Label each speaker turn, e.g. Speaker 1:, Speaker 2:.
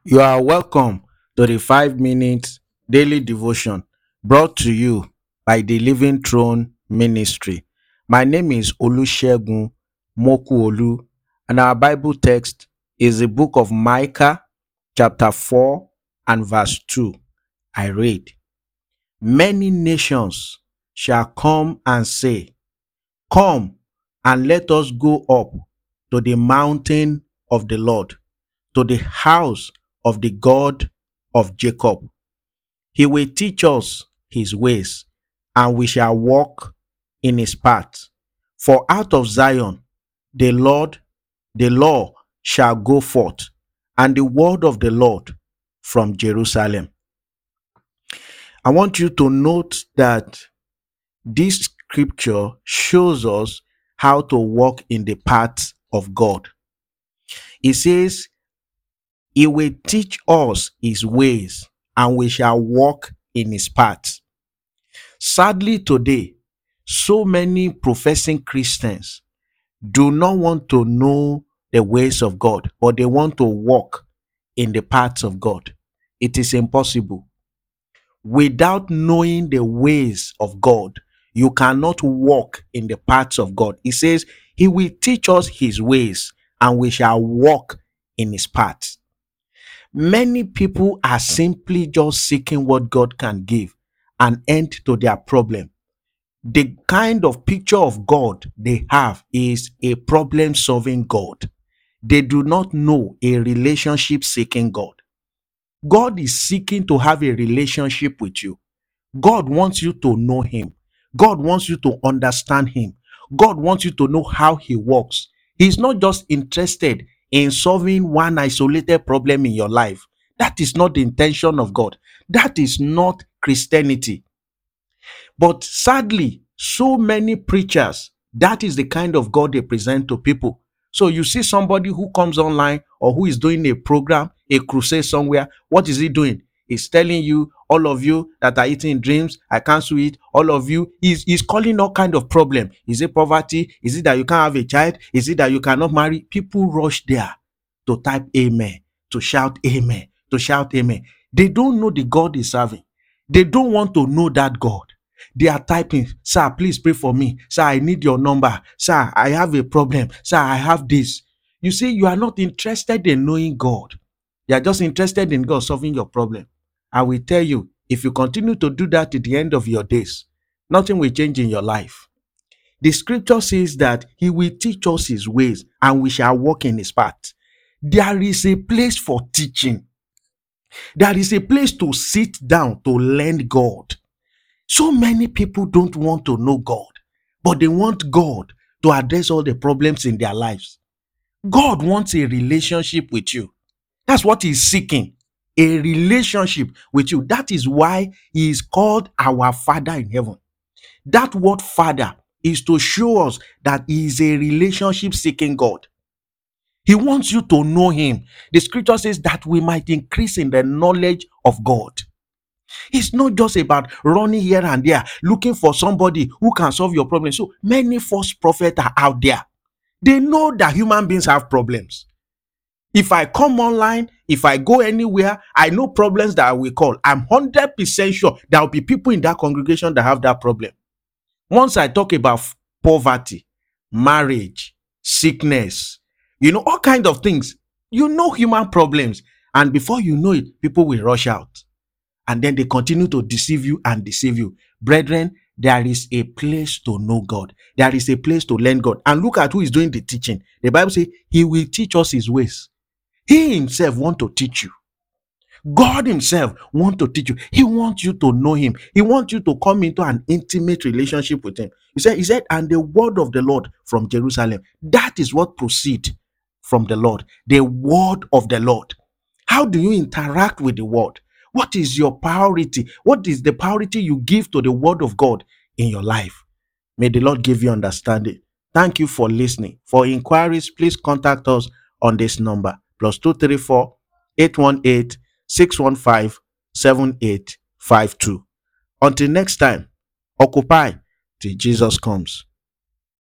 Speaker 1: You are welcome to the 5 minute daily devotion brought to you by the Living Throne Ministry. My name is Olusegun Mokuolu, and our Bible text is the book of Micah, chapter 4, and verse 2. I read, "Many nations shall come and say, 'Come and let us go up to the mountain of the Lord, to the house of the God of Jacob. He will teach us his ways, and we shall walk in his paths. For out of Zion the Lord, the law shall go forth, and the word of the Lord from Jerusalem." I want you to note that this scripture shows us how to walk in the paths of God. It says, "He will teach us his ways, and we shall walk in his paths." Sadly, today, so many professing Christians do not want to know the ways of God, but they want to walk in the paths of God. It is impossible. Without knowing the ways of God, you cannot walk in the paths of God. He says, "He will teach us his ways, and we shall walk in his paths." Many people are simply just seeking what God can give an end to their problem. The kind of picture of God they have is a problem solving God. They do not know a relationship seeking God. God is seeking to have a relationship with you. God wants you to know him. God wants you to understand him. God wants you to know how he works. He's not just interested in solving one isolated problem in your life. That is not the intention of God. That is not Christianity. But sadly, so many preachers, that is the kind of God they present to people. So you see somebody who comes online or who is doing a program, a crusade somewhere. What is he doing? He's telling you, all of you that are eating dreams, I cancel it. All of you, he's calling all kind of problem. Is it poverty? Is it that you can't have a child? Is it that you cannot marry? People rush there to type amen, to shout amen, to shout amen. They don't know the God is serving. They don't want to know that God. They are typing, "Sir, please pray for me. Sir, I need your number. Sir, I have a problem. Sir, I have this." You see, you are not interested in knowing God. You are just interested in God solving your problem. I will tell you, if you continue to do that at the end of your days, nothing will change in your life. The scripture says that he will teach us his ways, and we shall walk in his path. There is a place for teaching. There is a place to sit down to learn God. So many people don't want to know God, but they want God to address all the problems in their lives. God wants a relationship with you. That's what he's seeking. A relationship with you. That is why he is called our Father in heaven. That word Father is to show us that he is a relationship seeking God. He wants you to know him. The scripture says that we might increase in the knowledge of God. It's not just about running here and there, looking for somebody who can solve your problem. So many false prophets are out there. They know that human beings have problems. If I come online, if I go anywhere, I know problems that I will call. I'm 100% sure there will be people in that congregation that have that problem. Once I talk about poverty, marriage, sickness, all kinds of things, human problems. And before you know it, people will rush out. And then they continue to deceive you and deceive you. Brethren, there is a place to know God. There is a place to learn God. And look at who is doing the teaching. The Bible says he will teach us his ways. He himself wants to teach you. God himself wants to teach you. He wants you to know him. He wants you to come into an intimate relationship with him. He said, "And the word of the Lord from Jerusalem." That is what proceeds from the Lord. The word of the Lord. How do you interact with the word? What is your priority? What is the priority you give to the word of God in your life? May the Lord give you understanding. Thank you for listening. For inquiries, please contact us on this number +234 818 615 7852. Until next time, occupy till Jesus comes.